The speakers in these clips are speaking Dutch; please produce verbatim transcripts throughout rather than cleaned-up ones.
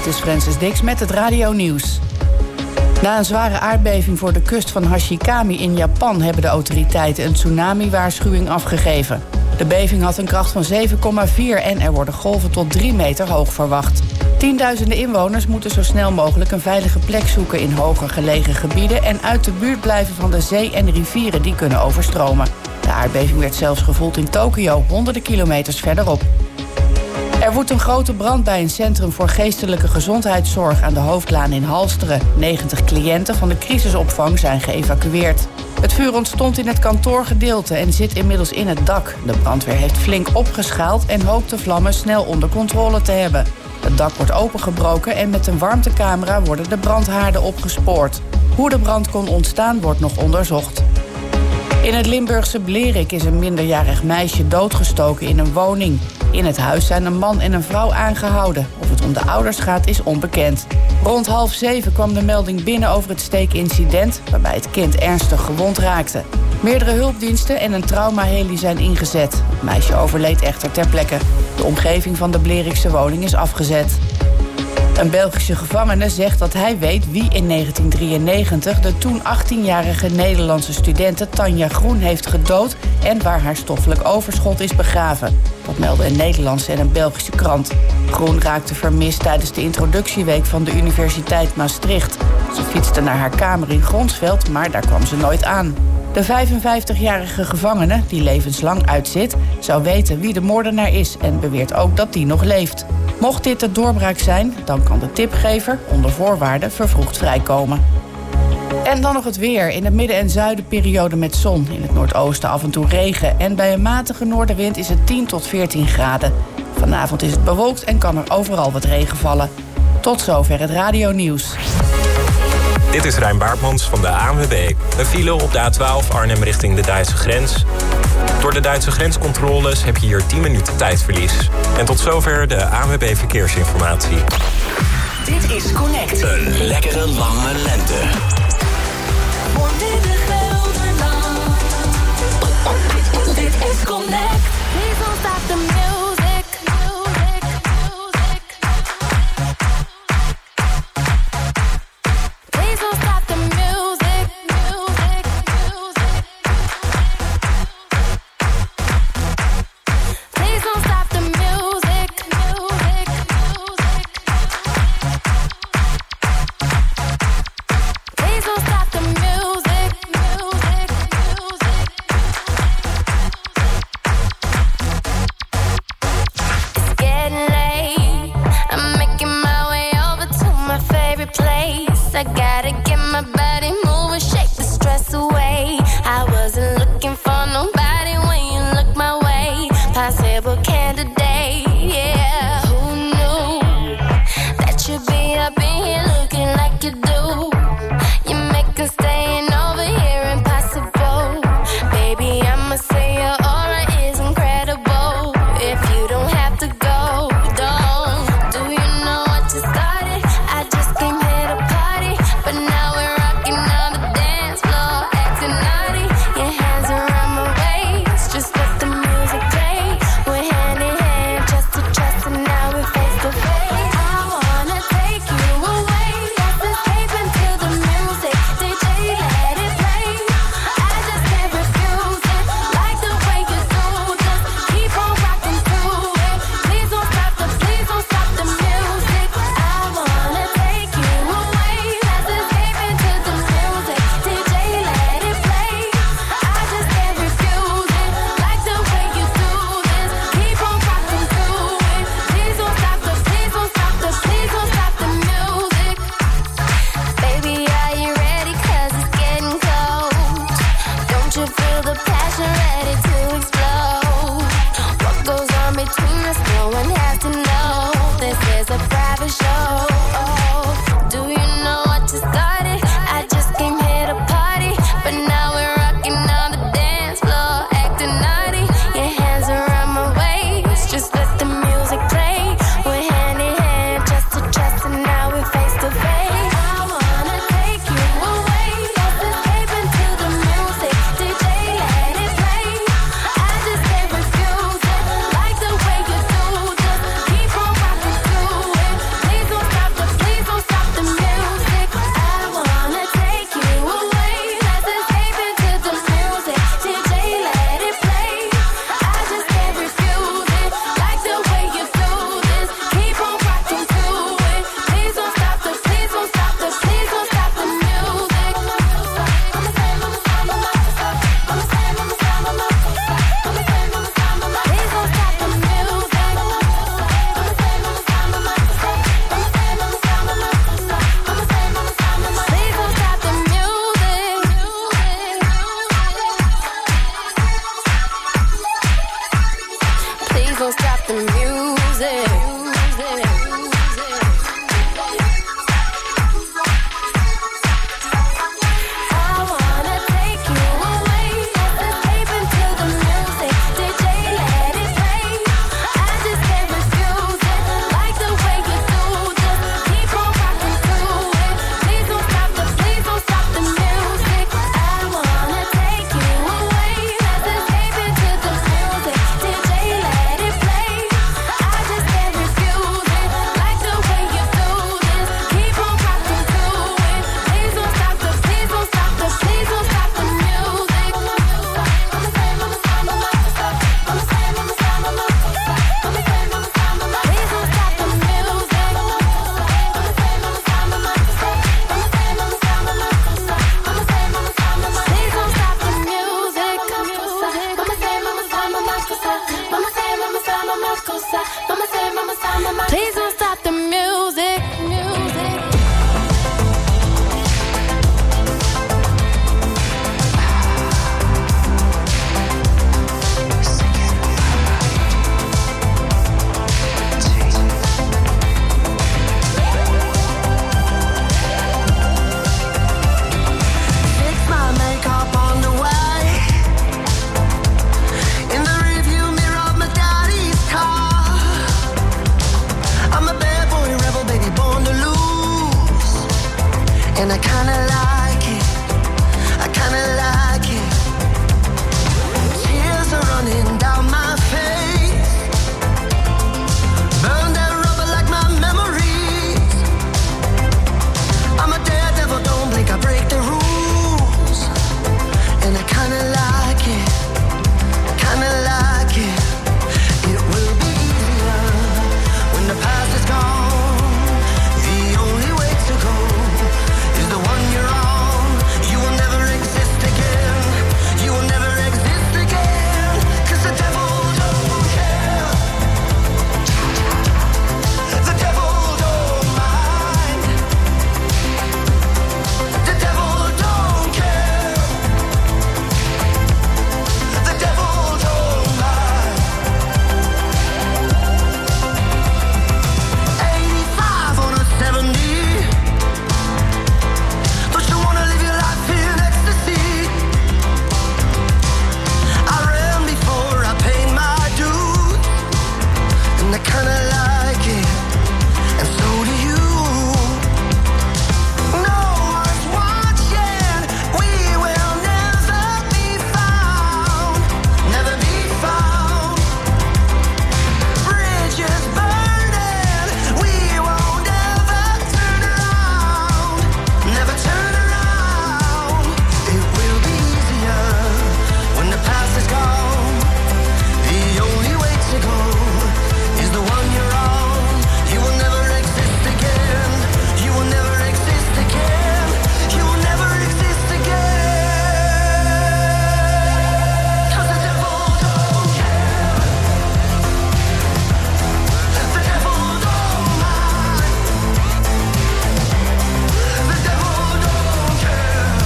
Dit is Francis Dix met het Radio Nieuws. Na een zware aardbeving voor de kust van Hashikami in Japan hebben de autoriteiten een tsunami-waarschuwing afgegeven. De beving had een kracht van zeven komma vier en er worden golven tot drie meter hoog verwacht. Tienduizenden inwoners moeten zo snel mogelijk een veilige plek zoeken in hoger gelegen gebieden en uit de buurt blijven van de zee en rivieren die kunnen overstromen. De aardbeving werd zelfs gevoeld in Tokio, honderden kilometers verderop. Er woedt een grote brand bij een centrum voor geestelijke gezondheidszorg aan de Hoofdlaan in Halsteren. negentig cliënten van de crisisopvang zijn geëvacueerd. Het vuur ontstond in het kantoorgedeelte en zit inmiddels in het dak. De brandweer heeft flink opgeschaald en hoopt de vlammen snel onder controle te hebben. Het dak wordt opengebroken en met een warmtecamera worden de brandhaarden opgespoord. Hoe de brand kon ontstaan wordt nog onderzocht. In het Limburgse Blerik is een minderjarig meisje doodgestoken in een woning. In het huis zijn een man en een vrouw aangehouden. Of het om de ouders gaat is onbekend. Rond half zeven kwam de melding binnen over het steekincident, waarbij het kind ernstig gewond raakte. Meerdere hulpdiensten en een traumaheli zijn ingezet. Het meisje overleed echter ter plekke. De omgeving van de Blerikse woning is afgezet. Een Belgische gevangene zegt dat hij weet wie in negentien drieënnegentig... de toen achttienjarige Nederlandse studente Tanja Groen heeft gedood en waar haar stoffelijk overschot is begraven. Dat melden een Nederlandse en een Belgische krant. Groen raakte vermist tijdens de introductieweek van de Universiteit Maastricht. Ze fietste naar haar kamer in Gronsveld, maar daar kwam ze nooit aan. De vijfenvijftigjarige gevangene, die levenslang uitzit, zou weten wie de moordenaar is en beweert ook dat die nog leeft. Mocht dit de doorbraak zijn, dan kan de tipgever onder voorwaarden vervroegd vrijkomen. En dan nog het weer. In het midden- en zuiden periode met zon. In het noordoosten af en toe regen. En bij een matige noordenwind is het tien tot veertien graden. Vanavond is het bewolkt en kan er overal wat regen vallen. Tot zover het Radio Nieuws. Dit is Rijn Baartmans van de A N W B. Een file op de A twaalf Arnhem richting de Duitse grens. Door de Duitse grenscontroles heb je hier tien minuten tijdverlies. En tot zover de A N W B Verkeersinformatie. Dit is Connect. Een lekkere lange lente. Dit is Connect. Please don't stop the music. Music, music. Please don't stop the music. Music, music. Please don't stop the music. Music, music. Please don't stop the music. I gotta get my body moving, shake the stress away. I wasn't looking for nobody when you look my way. Possible candidate, yeah. Who knew that you'd be up in here looking like you do? You make us staying over here impossible. Baby, I'ma say your aura is incredible. If you don't have to go, don't. Do you know what you started? I just came here to party, but now we're rocking on the dance floor, acting naughty. Your hands around my waist, just let the music play. We're hand in hand, chest to chest, and now we're face to face. I wanna take you away, let's escape and I kinda like it, I kinda like it. Tears are running down my face, burn that rubber like my memories. I'm a daredevil, don't blink, I break the rules, and I kinda like it, I kinda like it. It will be easier when the past is gone. The only way to go is the one you're on. You will never exist again. You will never exist again. 'Cause the devil don't care. The devil don't mind. The devil don't care. The devil don't mind. eighty-five on a seventy. Don't you wanna live your life in ecstasy? I ran before I paid my dues, and I kinda like it, and so do you. No one's watching, we will never be found, never be found. Bridges burning, we won't ever turn around, never turn around. It will be easier when the past is gone. The only way to go is the one you're on. You will never exist again. You will never exist again. You will never exist again. 'Cause the devil don't care. The devil don't mind. The devil don't care.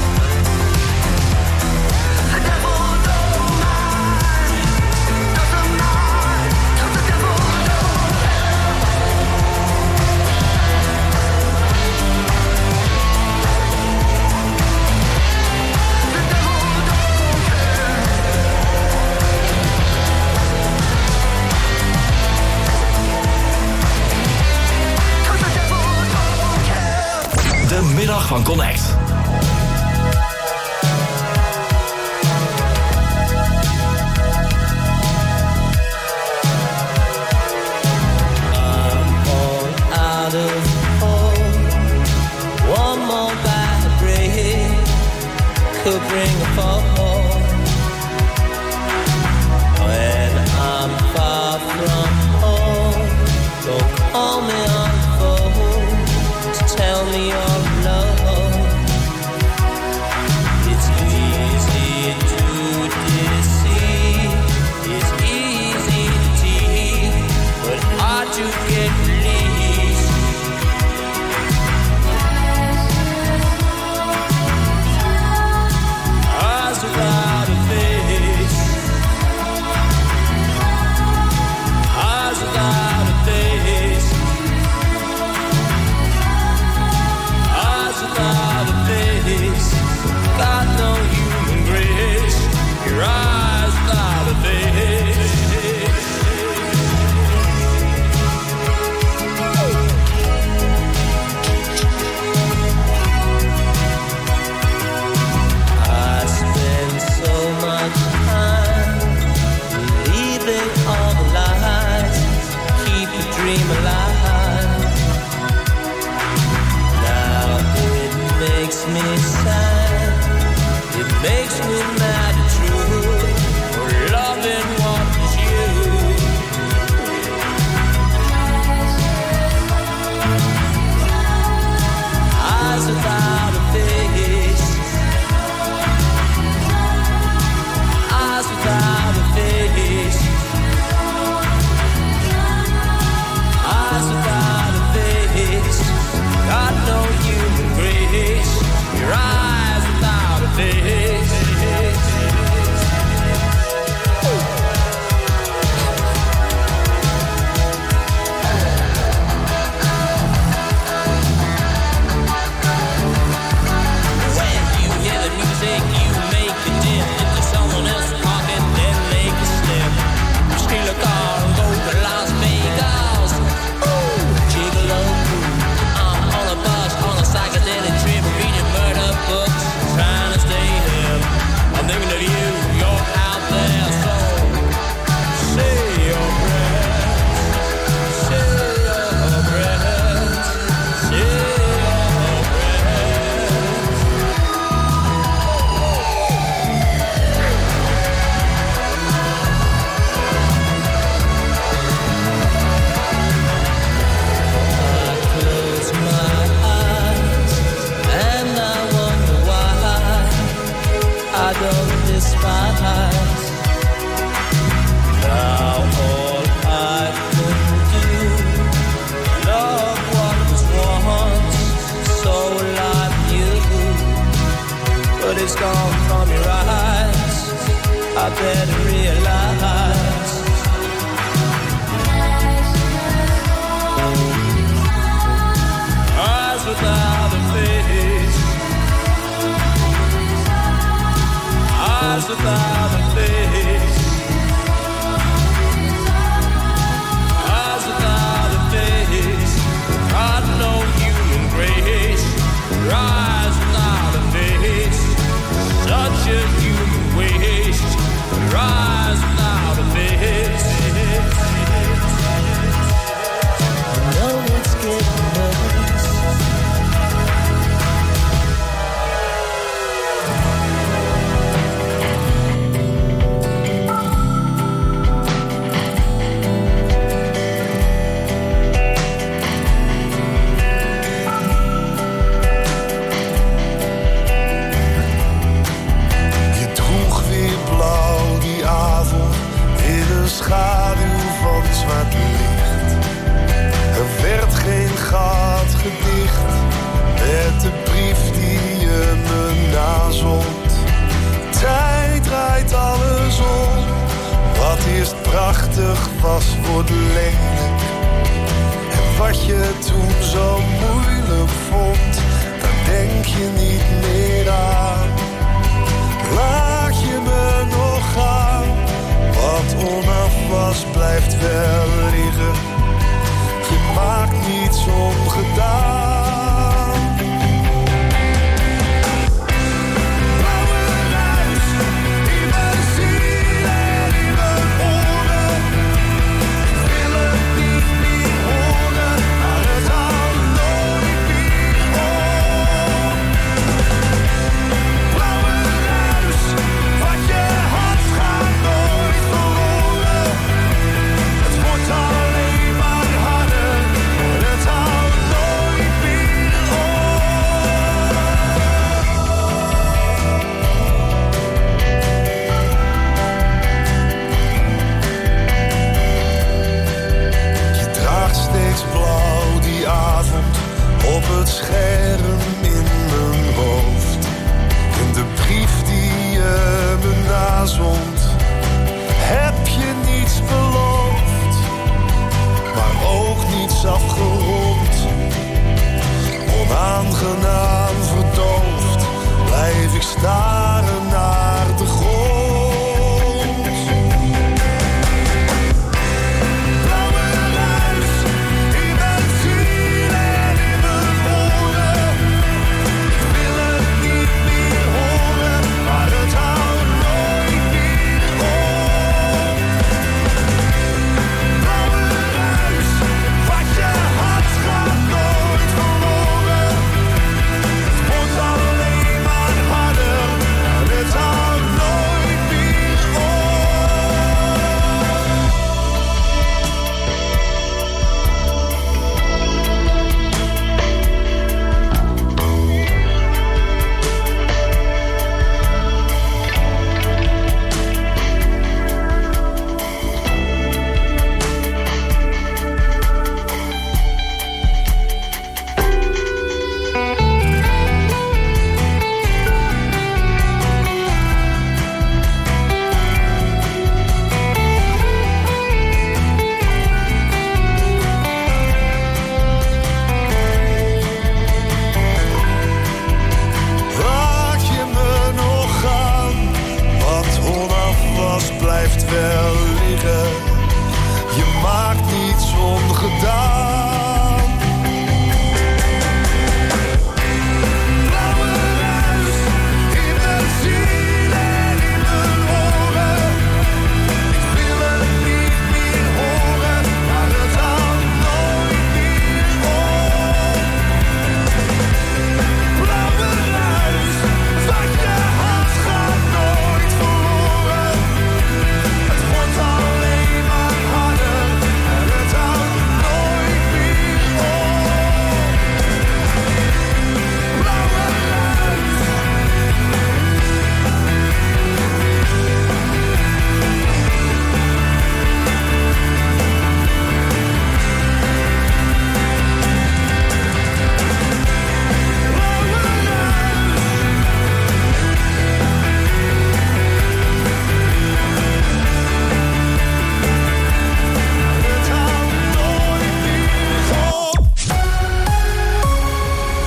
The devil don't mind. Doesn't mind. 'Cause the devil don't care. The devil don't care. 'Cause the devil don't care. De middag van Connect. Out of hope, one more bad break could bring a fall. When I'm far from home, don't call me on the phone to tell me you're alone. It's easy to deceive, it's easy to tease, but hard to get released. Eyes without a face, eyes without a face, eyes without a face. Got no human grace. Your eyes without a face. I spend so much time believing all the lies, keep the dream alive. Now it makes me sad, it makes me mad and true, for loving what is you. Eyes without a face, eyes without a face, eyes without a face. Got no human grace. Your eyes without a face. is gone from your eyes. I better realize. Eyes without a face. Eyes without a face. Eyes without a face. Got no human grace. Eyes without a face. Such a human waste. Eyes without a face. I know it's getting worse. Schaduw van zwart licht. Er werd geen gat gedicht met de brief die je me nazond. Tijd draait alles om. Wat eerst prachtig was, wordt lelijk. En wat je toen zo moeilijk vond, daar denk je niet meer aan. Laat je me nog gaan. Wat onaf was, blijft wel liggen. Je maakt niets ongedaan. Blauwe ruis in mijn ziel en in mijn oren. Ik wil het niet meer horen, maar het houdt nooit meer op. Blauwe ruis, wat je had gaat nooit verloren. Het wordt alleen maar harder, het houdt nooit meer op. Je draagt steeds blauw die avond op het scherm in mijn hoofd. En de brief die je me nazond, heb je niets beloofd, maar ook niets afgerond. Onaangenaam verdoofd, blijf ik staren naar de grond. Blauwe ruis in mijn ziel en in mijn oren. Ik wil het niet meer horen, maar het houdt nooit meer op. Blauwe ruis, wat je had gaat nooit verloren. Het wordt alleen maar harder,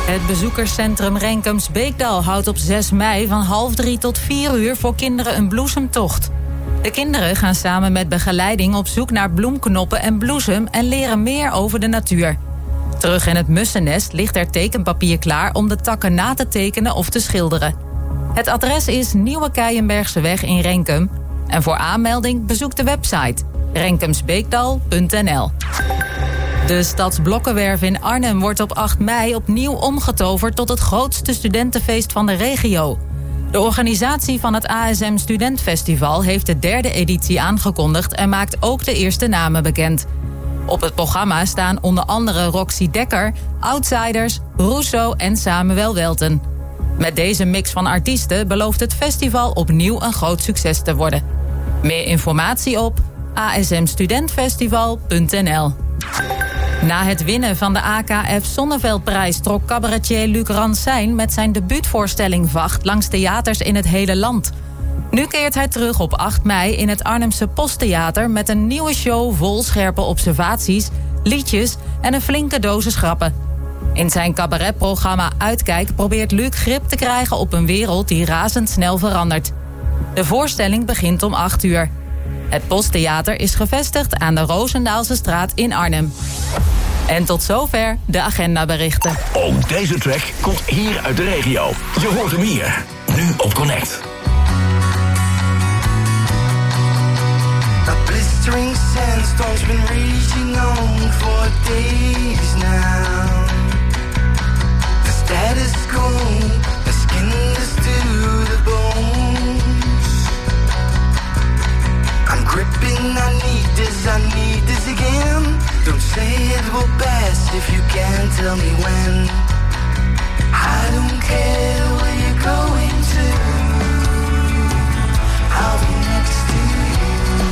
Het bezoekerscentrum Renkems Beekdal houdt op zes mei van half drie tot vier uur voor kinderen een bloesemtocht. De kinderen gaan samen met begeleiding op zoek naar bloemknoppen en bloesem en leren meer over de natuur. Terug in het mussennest ligt er tekenpapier klaar om de takken na te tekenen of te schilderen. Het adres is Nieuwe Keienbergseweg in Renkum. En voor aanmelding bezoek de website renkemsbeekdal punt n l. De Stadsblokkenwerf in Arnhem wordt op acht mei opnieuw omgetoverd tot het grootste studentenfeest van de regio. De organisatie van het A S M Studentfestival heeft de derde editie aangekondigd en maakt ook de eerste namen bekend. Op het programma staan onder andere Roxy Dekker, Outsiders, Rousseau en Samuel Welten. Met deze mix van artiesten belooft het festival opnieuw een groot succes te worden. Meer informatie op a s m studentfestival punt n l. Na het winnen van de A K F Zonneveldprijs trok cabaretier Luc Ransijn met zijn debuutvoorstelling Vacht langs theaters in het hele land. Nu keert hij terug op acht mei in het Arnhemse Posttheater met een nieuwe show vol scherpe observaties, liedjes en een flinke dosis grappen. In zijn cabaretprogramma Uitkijk probeert Luc grip te krijgen op een wereld die razendsnel verandert. De voorstelling begint om acht uur. Het Posttheater is gevestigd aan de Roosendaalse straat in Arnhem. En tot zover de agendaberichten. Ook deze track komt hier uit de regio. Je hoort hem hier, nu op Connect. A blistering sandstorm's been raging on for days now. The status quo has skinned us to the bones. I'm gripping, I need this, I need this again. Don't say it will pass if you can't tell me when. I don't care where you're going to, I'll be next to you.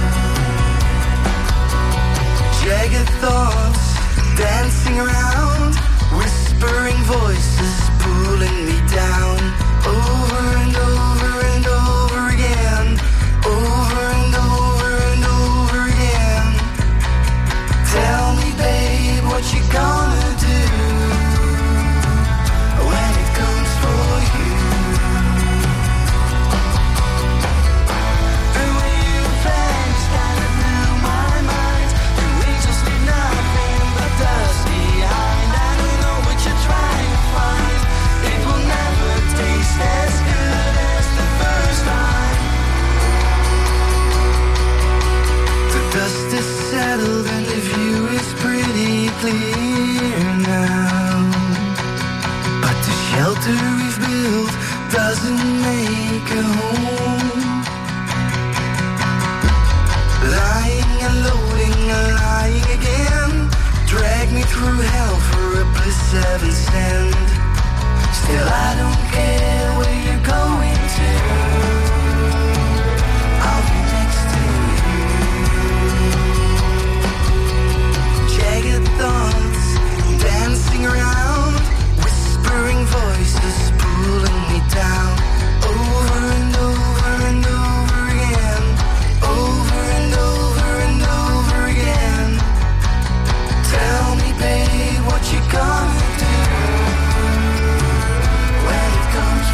Jagged thoughts dancing around, whispering voices pulling me down. Over and over and over again, over and over and over again. Tell me, babe, what you gonna do when it comes for you? The way you vanish kinda blew my mind. You angels leave nothing but dust behind. I don't know what you're trying to find. It will never taste as good as the first time. The dust is settled and the view is pretty clear now. But the shelter we've built doesn't make a home. Lying and loading and lying again. Drag me through hell for a bliss heaven send. Still I don't care where you're going to, I'll be next to you. Jagged thoughts dancing around, whispering voices pulling me down. Over and over and over again, over and over and over again. Tell me, babe, what you gonna do when it comes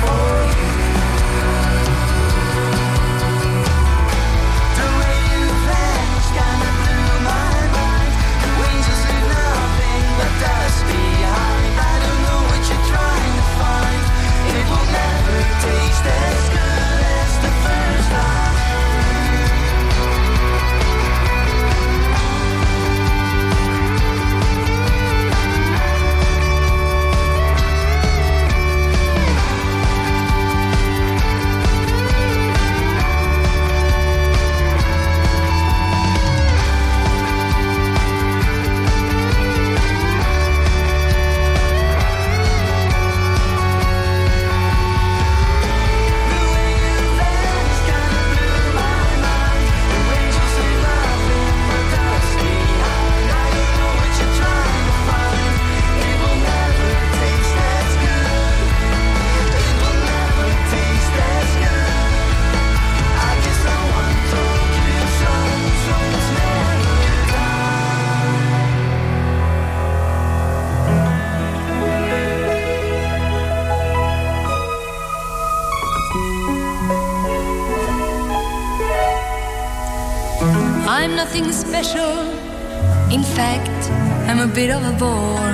I'm nothing special. In fact, I'm a bit of a bore.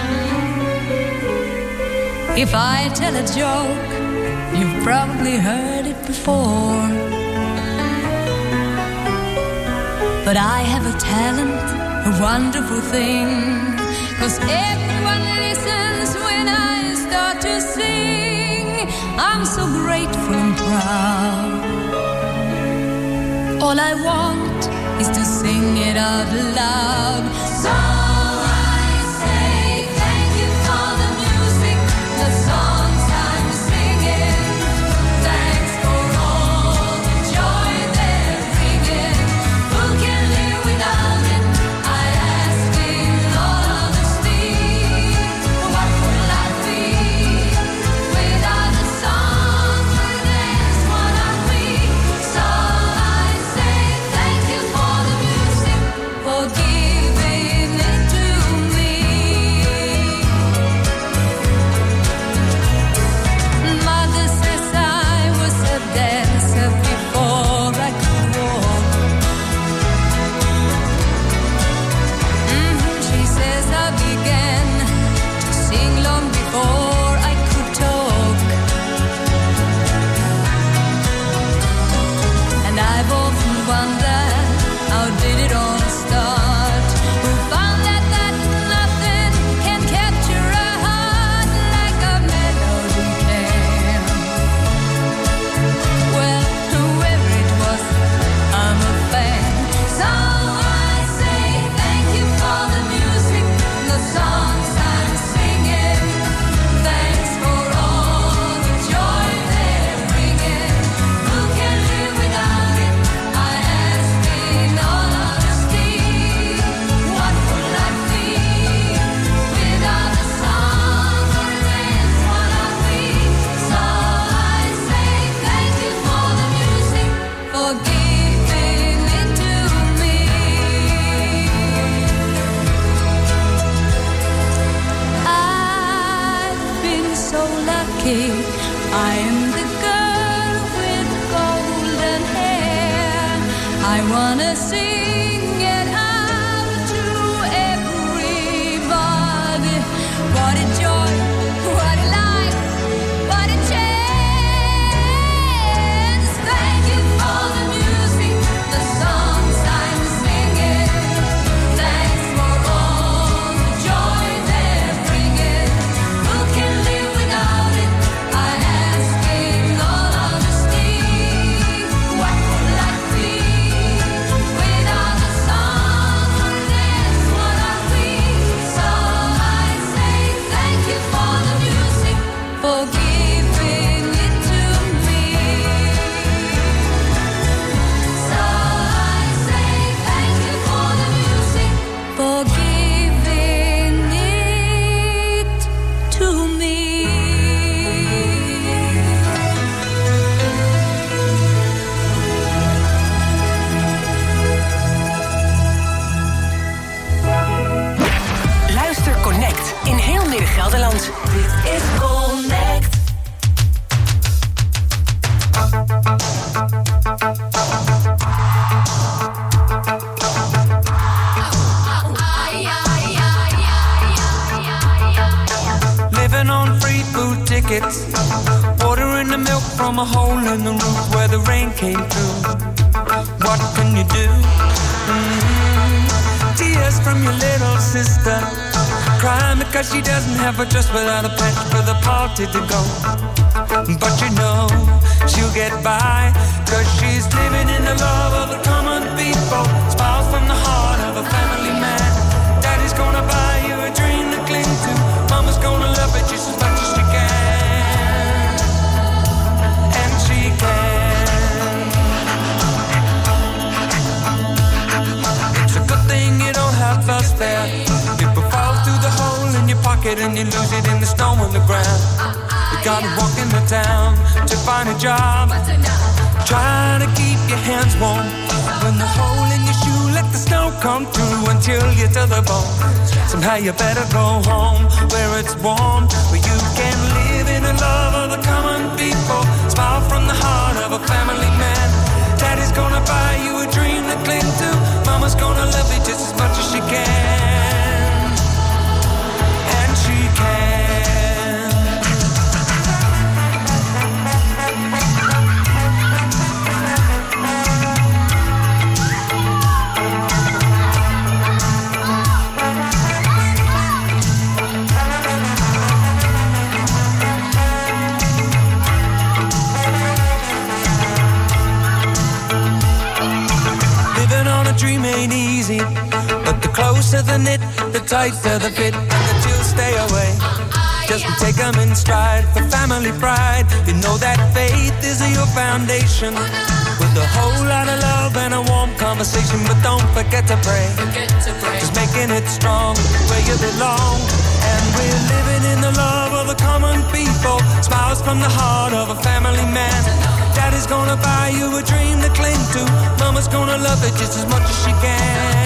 If I tell a joke, you've probably heard it before. But I have a talent, a wonderful thing, 'cause everyone listens when I start to sing. I'm so grateful and proud. All I want is to sing it out loud. So I say thank you for the music, the songs I'm singing. Thanks for all the joy they're bringing. Who can live without it? I ask in all honesty. What would life be without the song? That's what I feel. So I say thank you for the music, for giving it to me. Mother says I was a dancer before I could walk. Mhm, she says I began to sing long before I could talk. And I've often wondered, how did it all start? Who found that, that nothing can capture a heart like a melody can? Well, whoever it was, I'm a fan. So I say thank you for the music, the songs I'm singing. Thanks for all the joy they're bringing. Who can live without it? I ask in all honesty. What would life be without the song? That's what I feel. So I say thank you for the music, for giving it to me. I've been so lucky. I am the girl with golden hair. I wanna sing it out to everybody. What a joy, what a life, what a chance. Thank you for the music, the songs I'm singing. Thanks for all the joy they're bringing. Who can live without it? I ask in all honesty. What would life be without the song? That's what I feel. So I say thank you for the music, for giving it to me. So I say thank you for the music, for giving it to me. Luister Connect in heel Midden-Gelderland. Dit is Connect. Living on free food tickets, water in the milk from a hole in the roof where the rain came through. What can you do? Mm-hmm. Tears from your little sister, crying because she doesn't have a dress without a pet for the party to go. But you know she'll get by, cause she's living in the love of the common people. Smiles from the heart of a family man. Daddy's gonna buy you a dream to cling to. Mama's gonna love it just as much as she can. And she can. It's a good thing you don't have us there. People fall through the hole in your pocket and you lose it in the snow on the ground. You gotta walk in the town to find a job. Try to keep your hands warm. When the hole in your shoe, let the snow come through until you're to the bone. Somehow you better go home where it's warm, where you can live in the love of the common people. Smile from the heart of a family man. Daddy's gonna buy you a dream to cling to. Mama's gonna love you just as much as she can. And she can. Dream ain't easy, but the closer the knit, the tighter the fit, and the chills stay away. Just take them in stride for family pride. You know that faith is your foundation, with a whole lot of love and a warm conversation. But don't forget to pray, just making it strong where you belong. And we're living in the love of the common people, smiles from the heart of a family man. Daddy's gonna buy you a dream to cling to. Mama's gonna love it just as much as she can.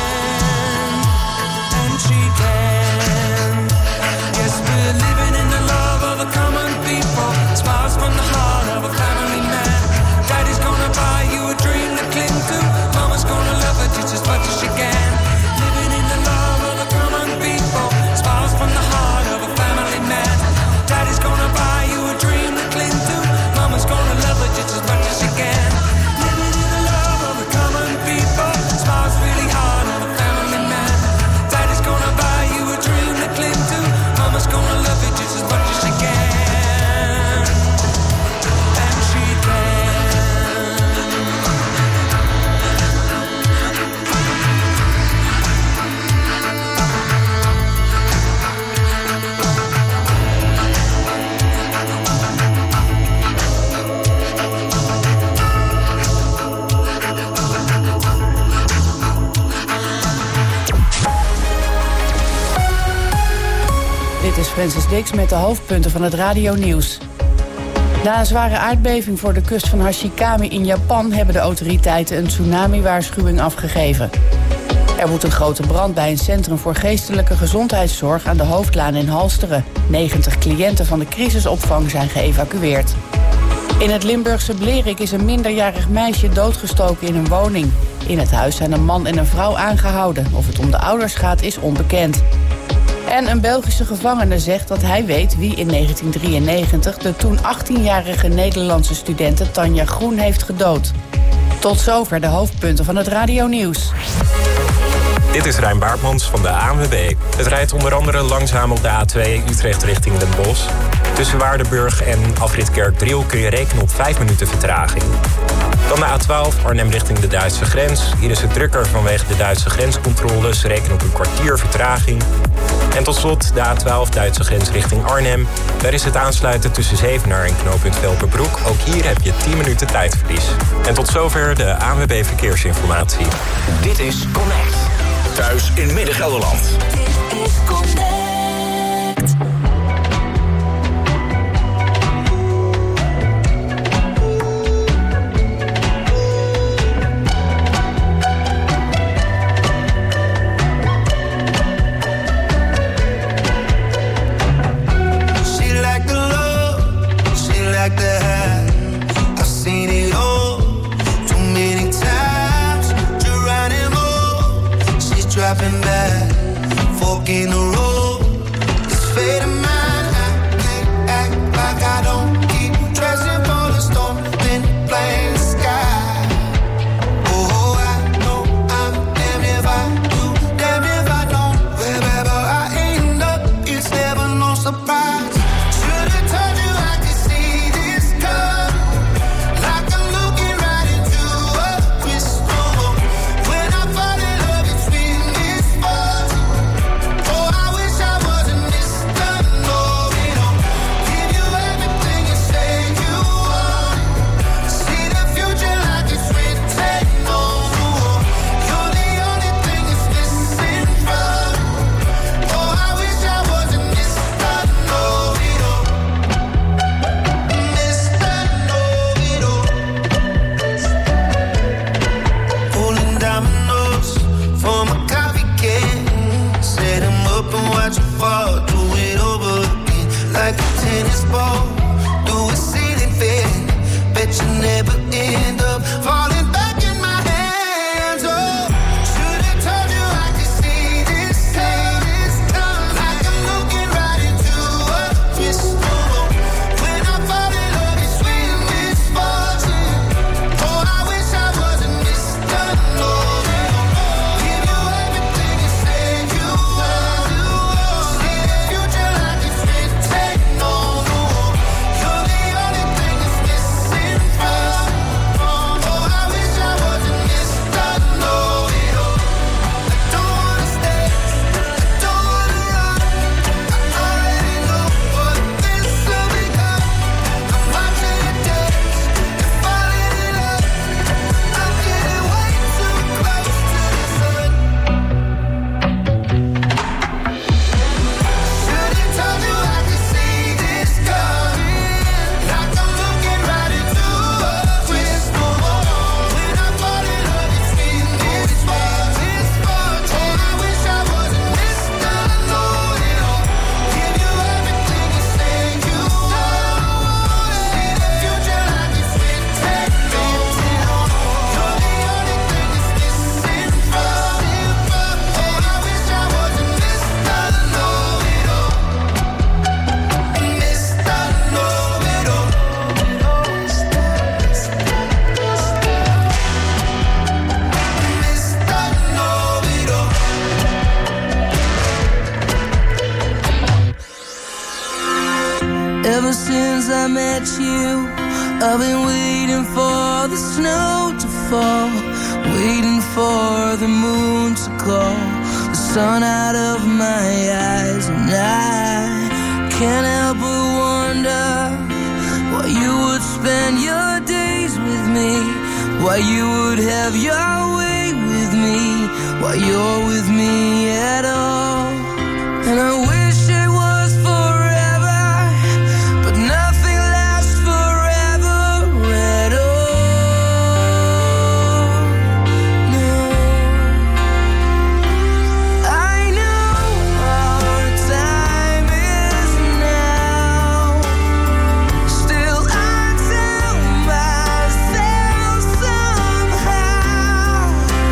And she can. Yes, we're living in the love of the common people, smiles from the heart of a family man. Daddy's gonna buy you a dream to cling to. Mama's gonna love it just as much as she can. Living in the love of the common people, smiles from the heart of a family man. Daddy's gonna buy you a dream to cling to. Mama's gonna love it just as much as she can. Living in the love of the common people, smiles really hard on a family man. Daddy's gonna buy you a dream to cling to. Mama's gonna love it just as much as she can. And she Dit is Francis Dix met de hoofdpunten van het radionieuws. Na een zware aardbeving voor de kust van Hashikami in Japan hebben de autoriteiten een tsunami-waarschuwing afgegeven. Er woedt een grote brand bij een centrum voor geestelijke gezondheidszorg aan de Hoofdlaan in Halsteren. negentig cliënten van de crisisopvang zijn geëvacueerd. In het Limburgse Blerik is een minderjarig meisje doodgestoken in een woning. In het huis zijn een man en een vrouw aangehouden. Of het om de ouders gaat is onbekend. En een Belgische gevangene zegt dat hij weet wie in negentien drieënnegentig... de toen achttienjarige Nederlandse studente Tanja Groen heeft gedood. Tot zover de hoofdpunten van het radionieuws. Dit is Rijn Baartmans van de A N W B. Het rijdt onder andere langzaam op de A twee Utrecht richting Den Bosch. Tussen Waardenburg en afrit Kerkdriel kun je rekenen op vijf minuten vertraging. Dan de A twaalf Arnhem richting de Duitse grens. Hier is het drukker vanwege de Duitse grenscontroles. Reken op een kwartier vertraging. En tot slot de A twaalf Duitse grens richting Arnhem. Daar is het aansluiten tussen Zevenaar en knooppunt Velperbroek. Ook hier heb je tien minuten tijdverlies. En tot zover de A N W B Verkeersinformatie. Dit is Connect. Thuis in Midden-Gelderland. Dit is Connect. Dropping back, fork in the road. This fate of mine, I can't act like I don't keep dressing for the storm, then playing the sky. Oh, I know I'm damned if I do, damned if I don't. Wherever I end up, it's never no surprise. Should've told you I could see this come, like I'm looking right into a crystal ball. When I fall in love, it's real. Fall, do it over again, like a tennis ball. Do a ceiling fan, bet you never end up falling back in my hands. Oh, Ever since I met you, I've been waiting for the snow to fall, waiting for the moon to call the sun out of my eyes. And I can't help but wonder why you would spend your days with me, why you would have your way with me, why you're with me at all. And I wish it was forever, but nothing lasts forever at all. No, I know our time is now. Still I tell myself somehow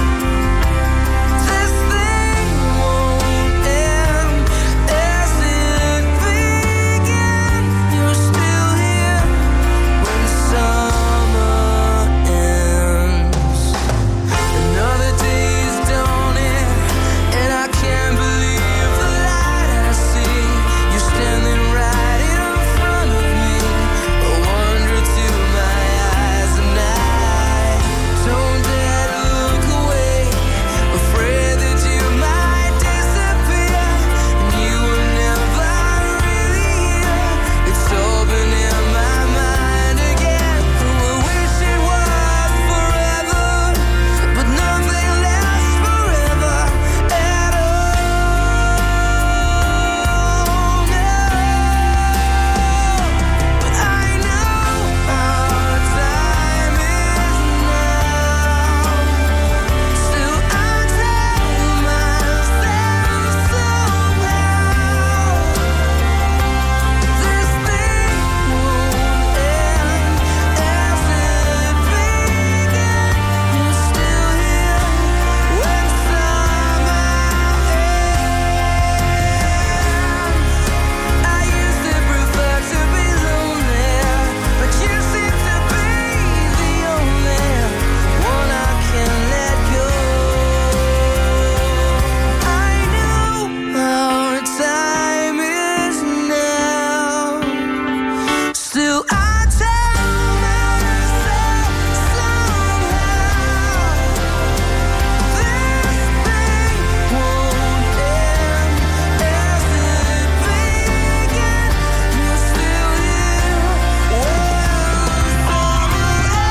this thing won't end as it began. You're still here when summer ends. Another day is dawning, and I can't believe the light I see. You're standing right in front of me, a wonder to my eyes, and I don't dare look away, afraid that you might disappear, and you were never really here. It's all been in my mind again. I wish it was forever, but nothing lasts forever at all. No, but I know our time is now. Still I tell myself somehow this thing won't end as it began. You're still here when summer ends. I used to prefer to be lonely, but you seem to be the only one I can let go. I know our time is now. Still I tell myself somehow this thing won't end as it began. You're still here when summer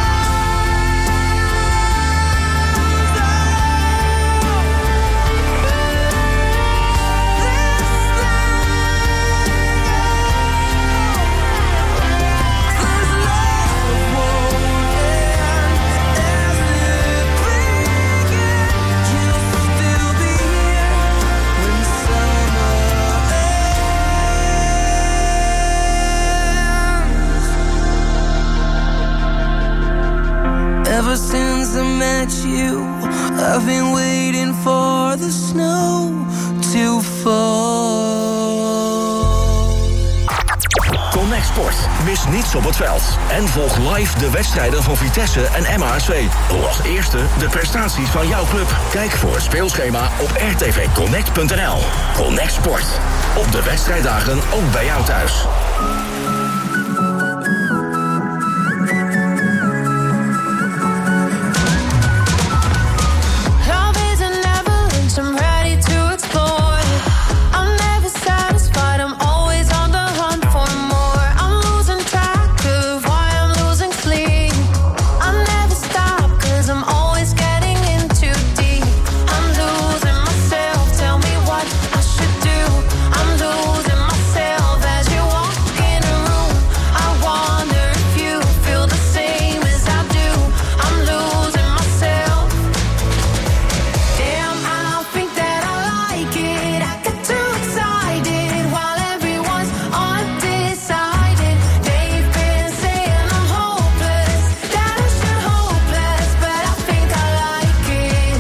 Ever since I met you, I've been waiting for the snow to fall. Connect Sport. Mis niets op het veld. En volg live de wedstrijden van Vitesse en M H S V. Hoor als eerste de prestaties van jouw club. Kijk voor het speelschema op r t v connect punt n l. Connect Sport. Op de wedstrijddagen ook bij jou thuis. Love is an avalanche, I'm ready to explore. I'm never satisfied, I'm always on the hunt for more. I'm losing track of why I'm losing sleep. I never stop, cause I'm always getting in too deep. I'm losing myself, tell me what I should do. I'm losing myself as you walk in a room. I wonder if you feel the same as I do. I'm losing myself. Damn, I think that I like it. I get too excited while everyone's undecided. They've been saying I'm hopeless, that I should hopeless, but I think I like it.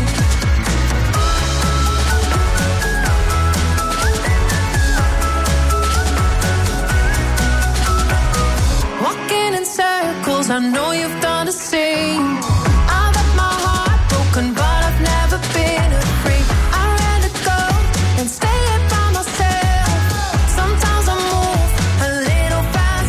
Walking in circles, I know you've done the same. I've had my heart broken, but I've never been afraid. I'd rather go than stay here by myself. Sometimes I move a little fast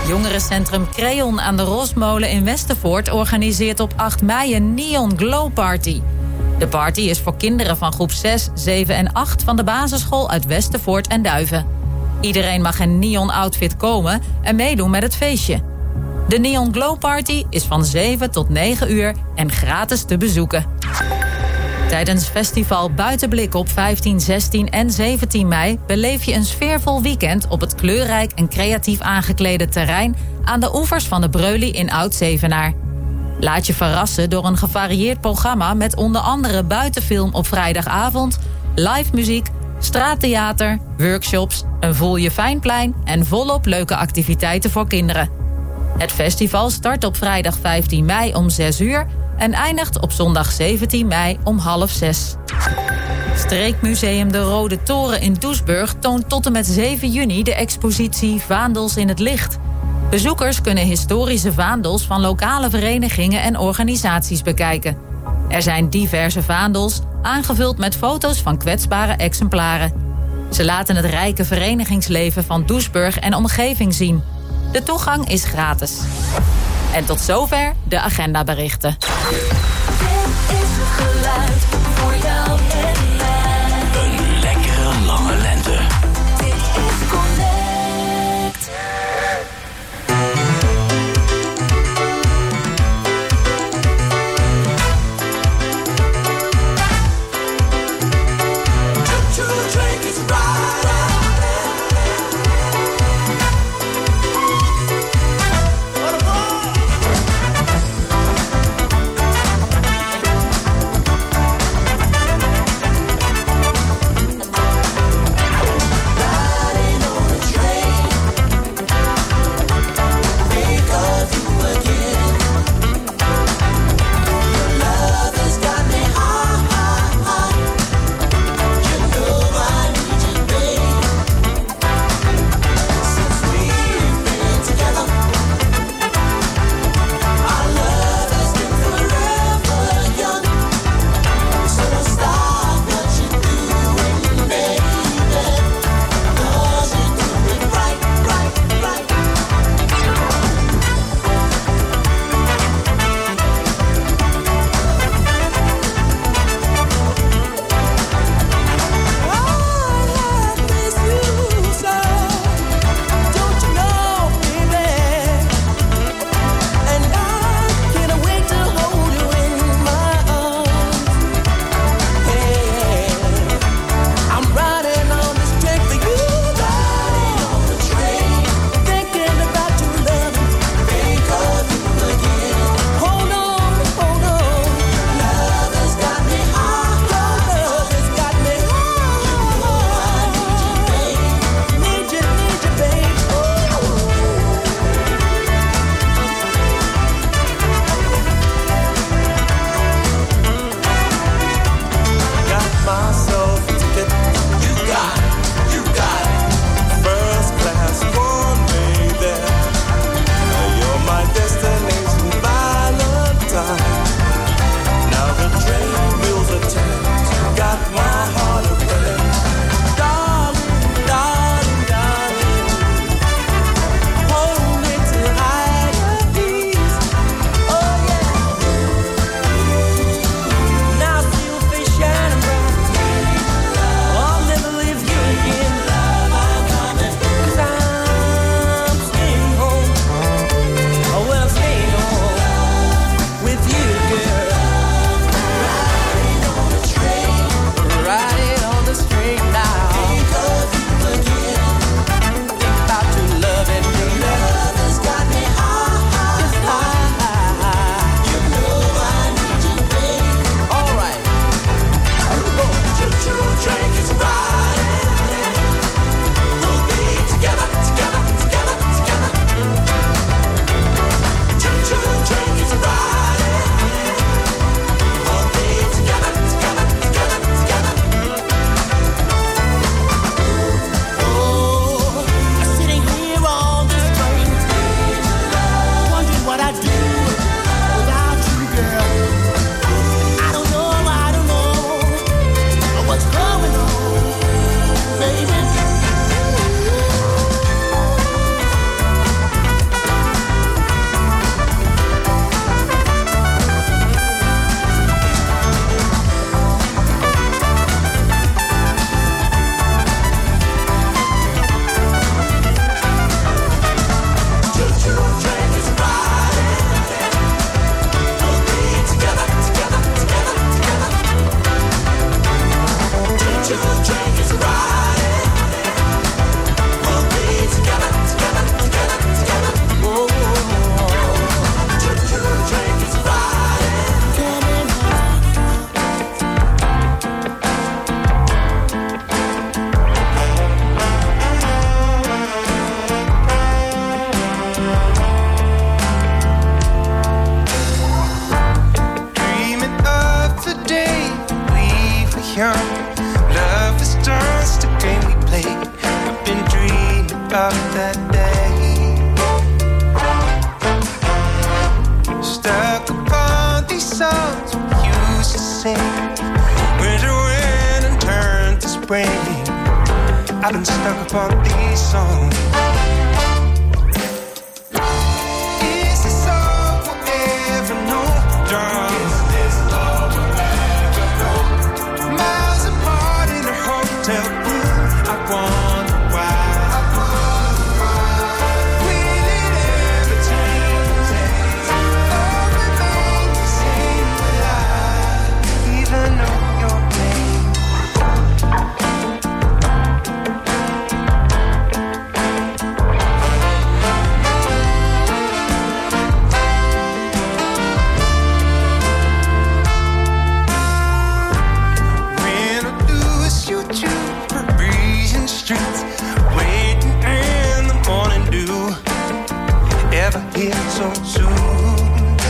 Jongerencentrum Creon aan de Rosmolen in Westervoort organiseert op acht mei een Neon Glow Party. De party is voor kinderen van groep zes, zeven en acht van de basisschool uit Westervoort en Duiven. Iedereen mag in neon outfit komen en meedoen met het feestje. De Neon Glow Party is van zeven tot negen uur en gratis te bezoeken. Tijdens festival Buitenblik op vijftien, zestien en zeventien mei... beleef je een sfeervol weekend op het kleurrijk en creatief aangeklede terrein... aan de oevers van de Breuly in Oud-Zevenaar. Laat je verrassen door een gevarieerd programma... met onder andere buitenfilm op vrijdagavond, live muziek, straattheater, workshops... een voel je fijnplein en volop leuke activiteiten voor kinderen. Het festival start op vrijdag vijftien mei om zes uur... en eindigt op zondag zeventien mei om half zes. Streekmuseum De Rode Toren in Doesburg toont tot en met zeven juni de expositie Vaandels in het Licht. Bezoekers kunnen historische vaandels van lokale verenigingen en organisaties bekijken. Er zijn diverse vaandels, aangevuld met foto's van kwetsbare exemplaren. Ze laten het rijke verenigingsleven van Doesburg en omgeving zien. De toegang is gratis. En tot zover de agendaberichten. Dit is het geluid voor jou en mij. Een lekkere lange lente. Dit is Connect. To drink is right. apart these songs. Is this all we'll ever know, darling? Is this all we'll ever know? Miles apart in a hotel room, I wonder why. I wonder why. Will it ever change? Or remain the same way I even know your name? When I do is shoot you for Parisian streets, waiting in the morning dew, ever here so soon?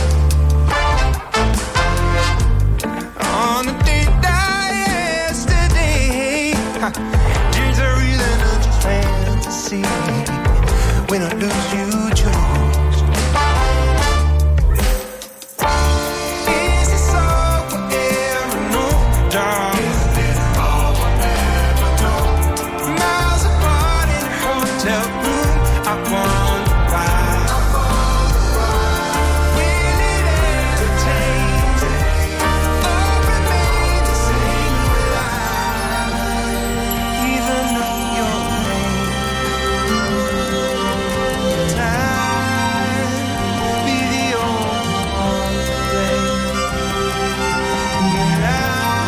On the date that yesterday, dreams are real and not just fantasy. When I lose you, choose. Is this all we'll ever know, darling? Is this all we'll ever know? Miles apart in a hotel room, I wonder why. Will it ever change? Or remain the same way I even know your name? Time be the only one to blame. And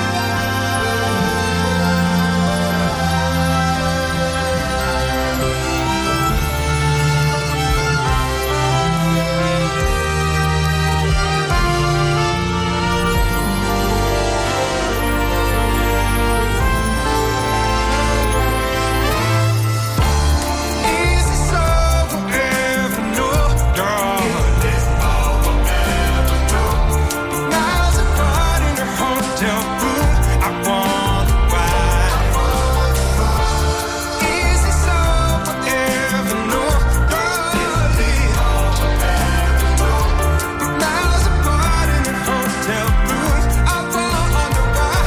is this all we'll ever know, darling? Is this all we'll ever know? Miles apart in a hotel room, I wonder why. Is this all we'll ever know, darling? Miles apart in a hotel room, I wonder why.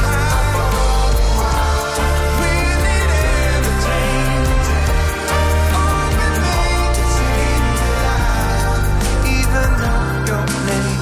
Will it ever change? Or remain the same way I even know your name?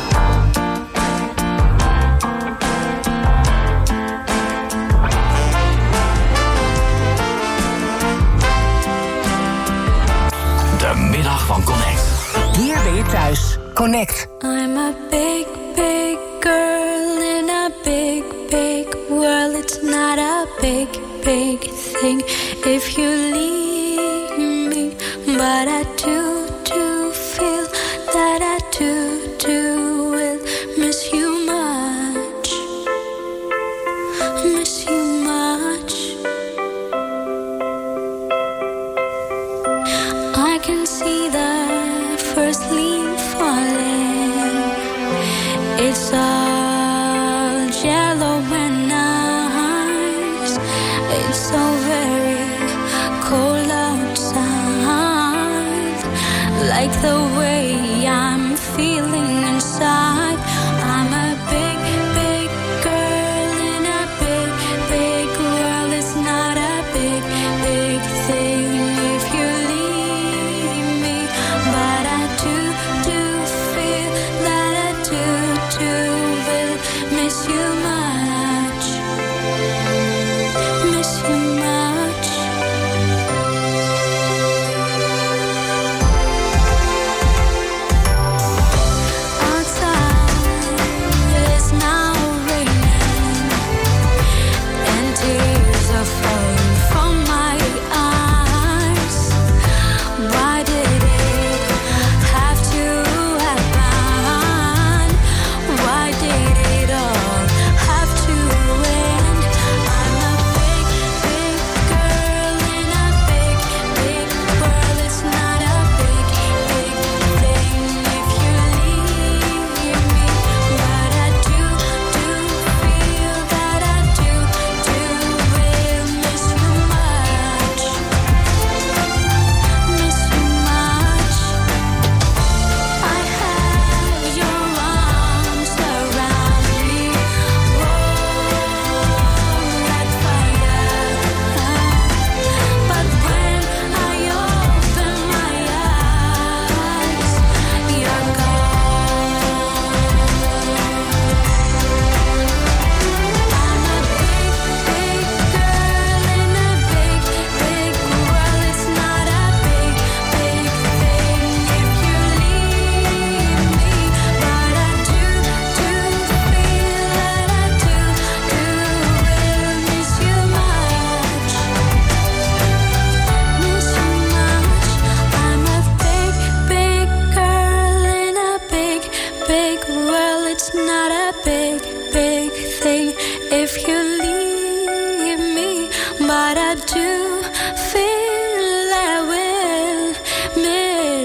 De middag van Connect. Hier ben je thuis. Connect. I'm a big, big girl in a big, big world. It's not a big, big thing if you leave me. But I do, do feel that I do, do will miss you much. Miss you much. I can see the first leaf falling. It's all yellow and nice. It's so very cold outside. Like the way I'm feeling inside. I'm a big, big girl in a big, big world. It's not a big, big thing if you leave me. But I do, do feel that I do, do will miss you much. Miss you much.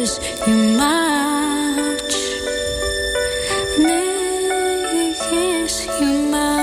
kiss you much. They kiss you much.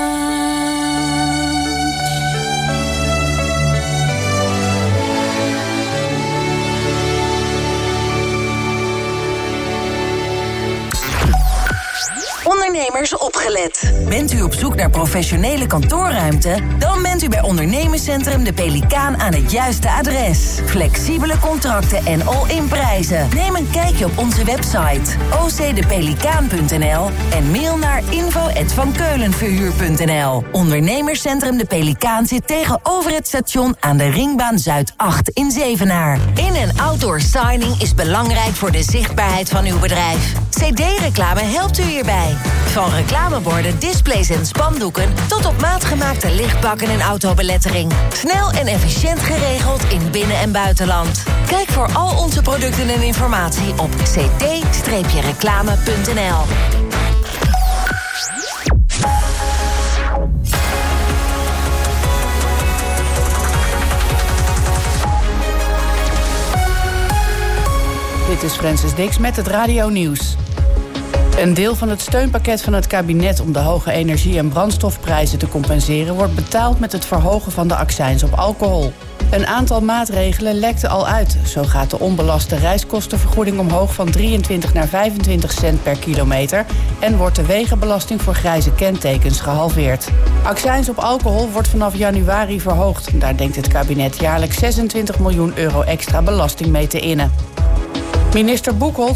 Ondernemers opgelet. Bent u op zoek naar professionele kantoorruimte? Dan bent u bij Ondernemerscentrum De Pelikaan aan het juiste adres. Flexibele contracten en all-in prijzen. Neem een kijkje op onze website o c de pelikaan punt n l en mail naar info at vankeulenverhuur punt n l. Ondernemerscentrum De Pelikaan zit tegenover het station aan de Ringbaan Zuid acht in Zevenaar. In- en outdoor signing is belangrijk voor de zichtbaarheid van uw bedrijf. C D-reclame helpt u hierbij. Van reclameborden, displays en spandoeken tot op maat gemaakte lichtbakken en autobelettering. Snel en efficiënt geregeld in binnen- en buitenland. Kijk voor al onze producten en informatie op c d reclame punt n l. Dit is Francis Dix met het Radio Nieuws. Een deel van het steunpakket van het kabinet om de hoge energie- en brandstofprijzen te compenseren wordt betaald met het verhogen van de accijns op alcohol. Een aantal maatregelen lekte al uit. Zo gaat de onbelaste reiskostenvergoeding omhoog van drieëntwintig naar vijfentwintig cent per kilometer en wordt de wegenbelasting voor grijze kentekens gehalveerd. Accijns op alcohol wordt vanaf januari verhoogd. Daar denkt het kabinet jaarlijks zesentwintig miljoen euro extra belasting mee te innen. Minister Boekholt